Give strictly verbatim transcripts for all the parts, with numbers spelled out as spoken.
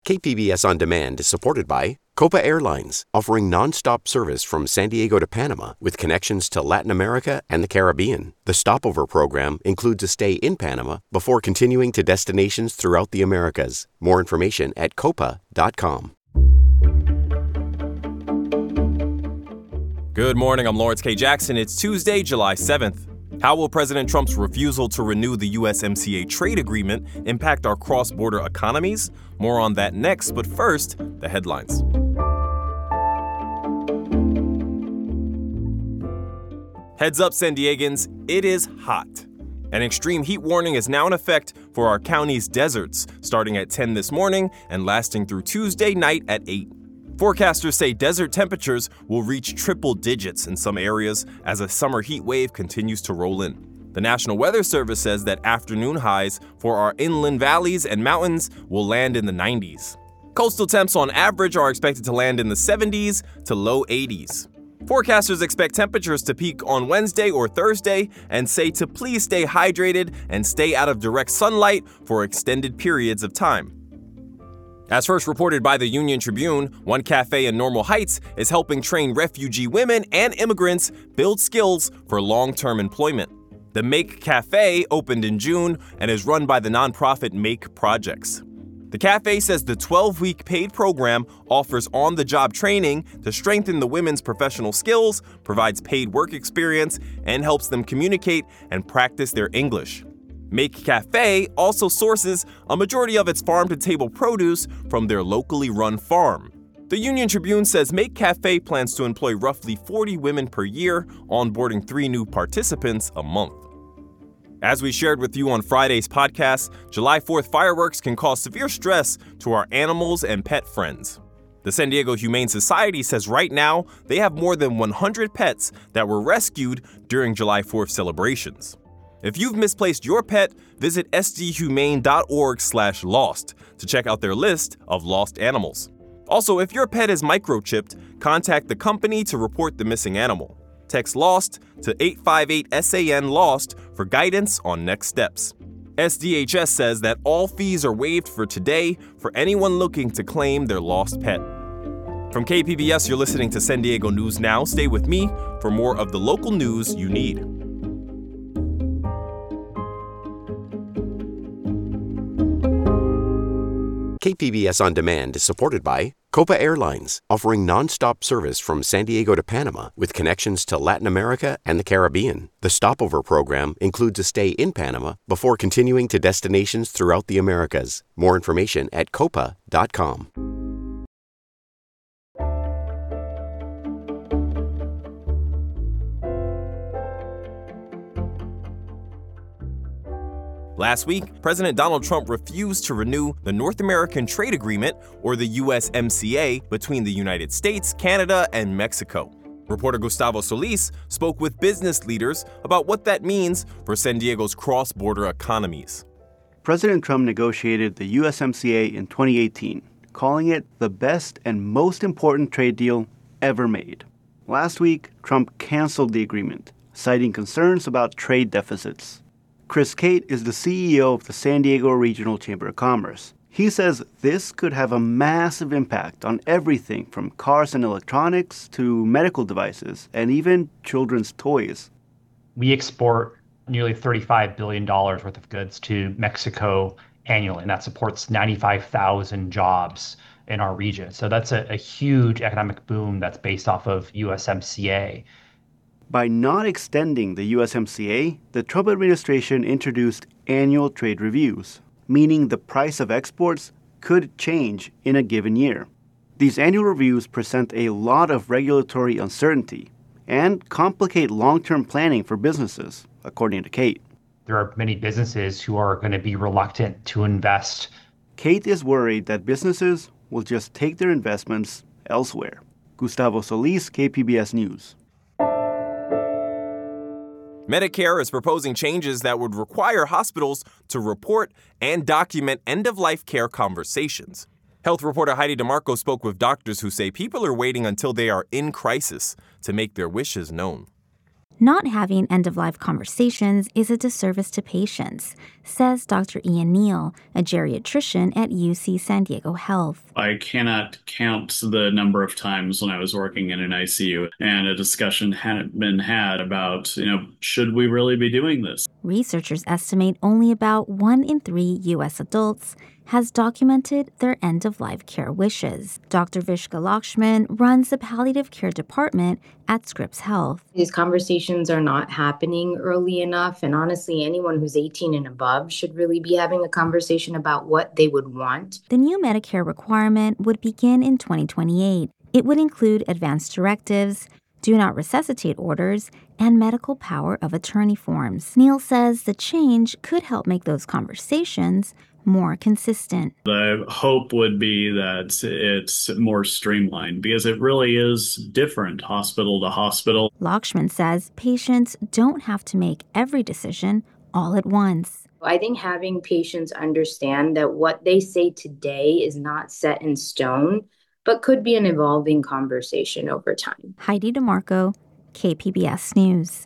K P B S On Demand is supported by Copa Airlines, offering nonstop service from San Diego to Panama with connections to Latin America and the Caribbean. The stopover program includes a stay in Panama before continuing to destinations throughout the Americas. More information at copa dot com. Good morning, I'm Lawrence K. Jackson. It's Tuesday, July seventh. How will President Trump's refusal to renew the U S M C A trade agreement impact our cross-border economies? More on that next, but first, the headlines. Heads up, San Diegans, it is hot. An extreme heat warning is now in effect for our county's deserts, starting at ten this morning and lasting through Tuesday night at eight. Forecasters say desert temperatures will reach triple digits in some areas as a summer heat wave continues to roll in. The National Weather Service says that afternoon highs for our inland valleys and mountains will land in the nineties. Coastal temps on average are expected to land in the seventies to low eighties. Forecasters expect temperatures to peak on Wednesday or Thursday and say to please stay hydrated and stay out of direct sunlight for extended periods of time. As first reported by the Union Tribune, one cafe in Normal Heights is helping train refugee women and immigrants build skills for long-term employment. The Make Cafe opened in June and is run by the nonprofit Make Projects. The cafe says the twelve-week paid program offers on-the-job training to strengthen the women's professional skills, provides paid work experience, and helps them communicate and practice their English. Make Cafe also sources a majority of its farm-to-table produce from their locally run farm. The Union Tribune says Make Cafe plans to employ roughly forty women per year, onboarding three new participants a month. As we shared with you on Friday's podcast, July fourth fireworks can cause severe stress to our animals and pet friends. The San Diego Humane Society says right now they have more than one hundred pets that were rescued during July fourth celebrations. If you've misplaced your pet, visit s d humane dot org slash lost to check out their list of lost animals. Also, if your pet is microchipped, contact the company to report the missing animal. Text LOST to eight five eight S A N LOST for guidance on next steps. S D H S says that all fees are waived for today for anyone looking to claim their lost pet. From K P B S, you're listening to San Diego News Now. Stay with me for more of the local news you need. K P B S On Demand is supported by Copa Airlines, offering nonstop service from San Diego to Panama with connections to Latin America and the Caribbean. The stopover program includes a stay in Panama before continuing to destinations throughout the Americas. More information at copa dot com. Last week, President Donald Trump refused to renew the North American Trade Agreement, or the U S M C A, between the United States, Canada, and Mexico. Reporter Gustavo Solis spoke with business leaders about what that means for San Diego's cross-border economies. President Trump negotiated the U S M C A in twenty eighteen, calling it the best and most important trade deal ever made. Last week, Trump canceled the agreement, citing concerns about trade deficits. Chris Cate is the C E O of the San Diego Regional Chamber of Commerce. He says this could have a massive impact on everything from cars and electronics to medical devices and even children's toys. We export nearly thirty-five billion dollars worth of goods to Mexico annually, and that supports ninety-five thousand jobs in our region. So that's a, a huge economic boom that's based off of U S M C A. By not extending the U S M C A, the Trump administration introduced annual trade reviews, meaning the price of exports could change in a given year. These annual reviews present a lot of regulatory uncertainty and complicate long-term planning for businesses, according to Cate. There are many businesses who are going to be reluctant to invest. Cate is worried that businesses will just take their investments elsewhere. Gustavo Solis, K P B S News. Medicare is proposing changes that would require hospitals to report and document end-of-life care conversations. Health reporter Heidi DeMarco spoke with doctors who say people are waiting until they are in crisis to make their wishes known. Not having end-of-life conversations is a disservice to patients, says Doctor Ian Neal, a geriatrician at U C San Diego Health. I cannot count the number of times when I was working in an I C U and a discussion hadn't been had about, you know, should we really be doing this? Researchers estimate only about one in three U S adults has documented their end-of-life care wishes. Doctor Vishka Lakshman runs the palliative care department at Scripps Health. These conversations are not happening early enough, and honestly, anyone who's eighteen and above should really be having a conversation about what they would want. The new Medicare requirement would begin in twenty twenty-eight. It would include advanced directives, do not resuscitate orders, and medical power of attorney forms. Neal says the change could help make those conversations more consistent. The hope would be that it's more streamlined because it really is different hospital to hospital. Lakshman says patients don't have to make every decision all at once. I think having patients understand that what they say today is not set in stone, but could be an evolving conversation over time. Heidi DeMarco, K P B S News.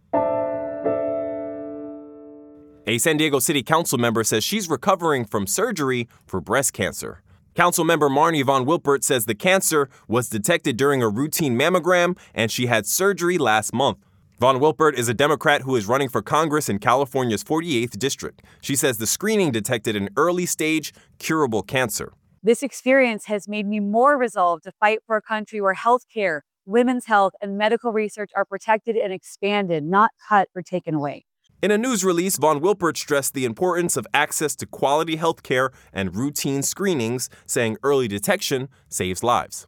A San Diego City Council member says she's recovering from surgery for breast cancer. Council member Marnie Von Wilpert says the cancer was detected during a routine mammogram and she had surgery last month. Von Wilpert is a Democrat who is running for Congress in California's forty-eighth district. She says the screening detected an early-stage, curable cancer. This experience has made me more resolved to fight for a country where healthcare, women's health, and medical research are protected and expanded, not cut or taken away. In a news release, Von Wilpert stressed the importance of access to quality health care and routine screenings, saying early detection saves lives.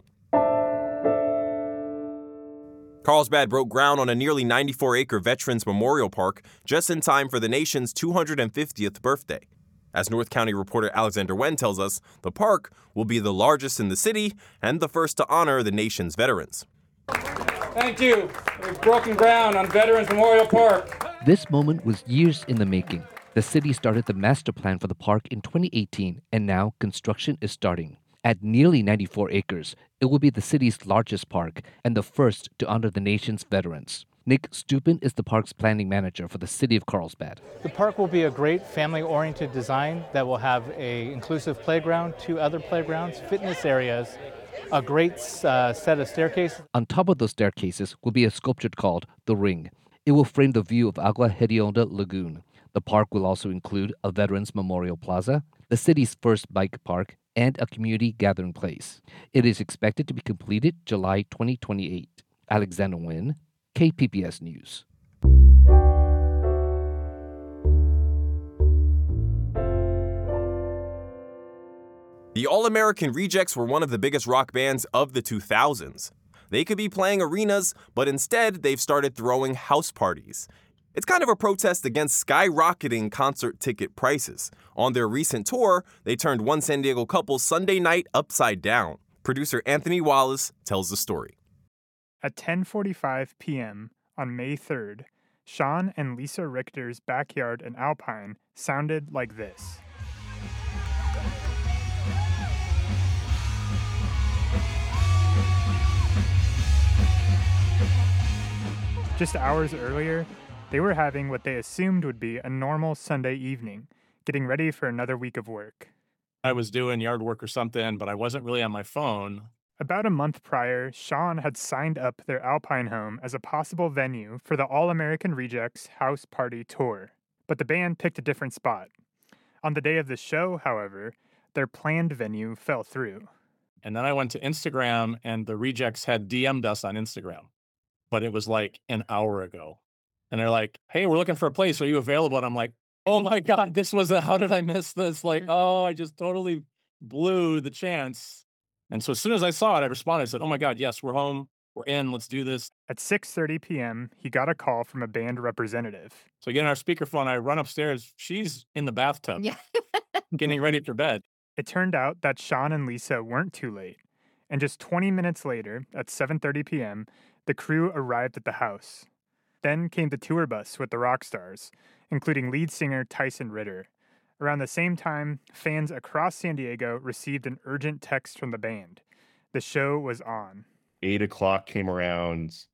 Carlsbad broke ground on a nearly ninety-four acre Veterans Memorial Park just in time for the nation's two hundred fiftieth birthday. As North County reporter Alexander Wen tells us, the park will be the largest in the city and the first to honor the nation's veterans. Thank you. We've broken ground on Veterans Memorial Park. This moment was years in the making. The city started the master plan for the park in twenty eighteen, and now construction is starting. At nearly ninety-four acres, it will be the city's largest park and the first to honor the nation's veterans. Nick Stupin is the park's planning manager for the city of Carlsbad. The park will be a great family-oriented design that will have an inclusive playground, two other playgrounds, fitness areas, a great uh, set of staircases. On top of those staircases will be a sculpture called The Ring. It will frame the view of Agua Hedionda Lagoon. The park will also include a Veterans Memorial Plaza, the city's first bike park, and a community gathering place. It is expected to be completed July twenty twenty-eight. Alexander Nguyen, K P B S News. The All-American Rejects were one of the biggest rock bands of the two thousands. They could be playing arenas, but instead they've started throwing house parties. It's kind of a protest against skyrocketing concert ticket prices. On their recent tour, they turned one San Diego couple's Sunday night upside down. Producer Anthony Wallace tells the story. At ten forty-five p.m. on May third, Sean and Lisa Richter's backyard in Alpine sounded like this. Just hours earlier, they were having what they assumed would be a normal Sunday evening, getting ready for another week of work. I was doing yard work or something, but I wasn't really on my phone. About a month prior, Sean had signed up their Alpine home as a possible venue for the All-American Rejects House Party Tour, but the band picked a different spot. On the day of the show, however, their planned venue fell through. And then I went to Instagram, and the Rejects had D M'd us on Instagram, but it was like an hour ago. And they're like, hey, we're looking for a place. Are you available? And I'm like, oh my God, this was a, how did I miss this? Like, oh, I just totally blew the chance. And so as soon as I saw it, I responded. I said, oh my God, yes, we're home. We're in. Let's do this. At six thirty p.m., he got a call from a band representative. So I get on our speakerphone. I run upstairs. She's in the bathtub, yeah. getting ready for bed. It turned out that Sean and Lisa weren't too late. And just twenty minutes later, at seven thirty p.m., the crew arrived at the house. Then came the tour bus with the rock stars, including lead singer Tyson Ritter. Around the same time, fans across San Diego received an urgent text from the band. The show was on. Eight o'clock came around,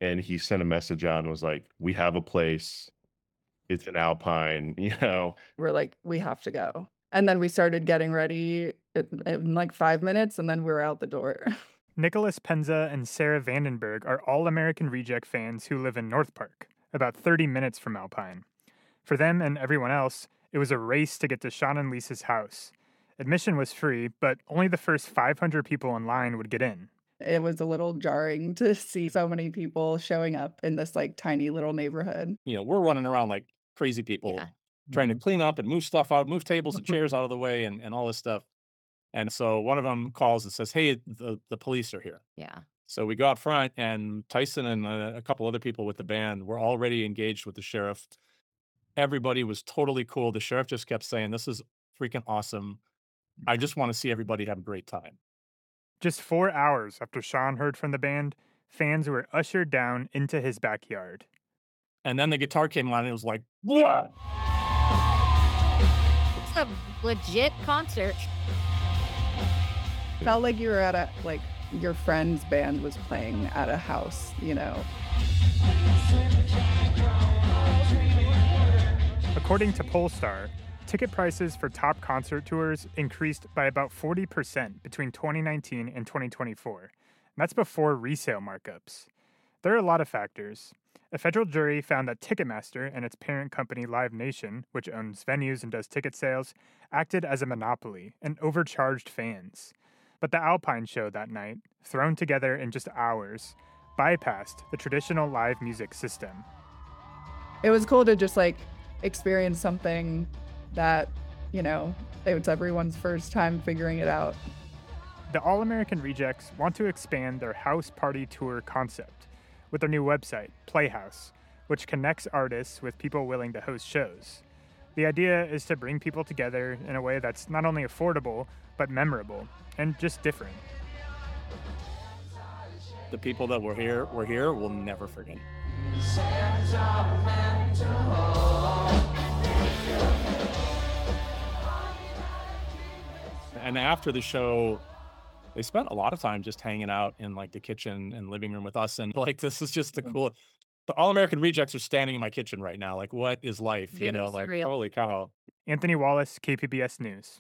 and he sent a message out and was like, we have a place. It's in Alpine, you know. We're like, we have to go. And then we started getting ready in, in like five minutes, and then we were out the door. Nicholas Penza and Sarah Vandenberg are all American Reject fans who live in North Park, about thirty minutes from Alpine. For them and everyone else, it was a race to get to Sean and Lisa's house. Admission was free, but only the first five hundred people in line would get in. It was a little jarring to see so many people showing up in this like tiny little neighborhood. You know, we're running around like crazy people, Yeah. trying to clean up and move stuff out, move tables and chairs out of the way and, and all this stuff. And so one of them calls and says, hey, the, the police are here. Yeah. So we go out front, and Tyson and a, a couple other people with the band were already engaged with the sheriff. Everybody was totally cool. The sheriff just kept saying, this is freaking awesome. I just want to see everybody have a great time. Just four hours after Sean heard from the band, fans were ushered down into his backyard. And then the guitar came on, and it was like, what? It's a legit concert. Felt like you were at a, like, your friend's band was playing at a house, you know. According to Pollstar, ticket prices for top concert tours increased by about forty percent between twenty nineteen and twenty twenty-four. And that's before resale markups. There are a lot of factors. A federal jury found that Ticketmaster and its parent company Live Nation, which owns venues and does ticket sales, acted as a monopoly and overcharged fans. But the Alpine show that night, thrown together in just hours, bypassed the traditional live music system. It was cool to just like experience something that, you know, it was everyone's first time figuring it out. The All-American Rejects want to expand their house party tour concept with their new website, Playhouse, which connects artists with people willing to host shows. The idea is to bring people together in a way that's not only affordable, but memorable, and just different. The people that were here, were here, will never forget. And after the show, they spent a lot of time just hanging out in like the kitchen and living room with us. And like, this is just the cool. The All American Rejects are standing in my kitchen right now. Like, what is life? You know, like, surreal. holy cow. Anthony Wallace, K P B S News.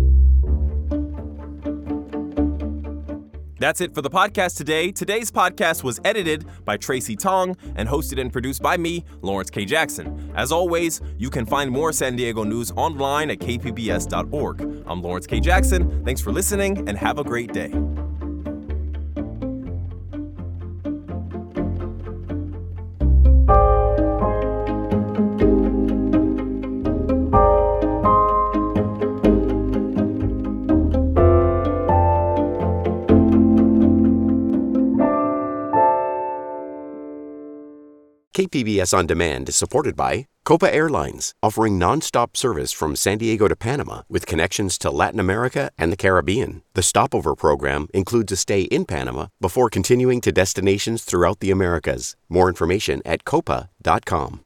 That's it for the podcast today. Today's podcast was edited by Tracy Tong and hosted and produced by me, Lawrence K. Jackson. As always, you can find more San Diego news online at k p b s dot org. I'm Lawrence K. Jackson. Thanks for listening and have a great day. K P B S On Demand is supported by Copa Airlines, offering nonstop service from San Diego to Panama with connections to Latin America and the Caribbean. The stopover program includes a stay in Panama before continuing to destinations throughout the Americas. More information at copa dot com.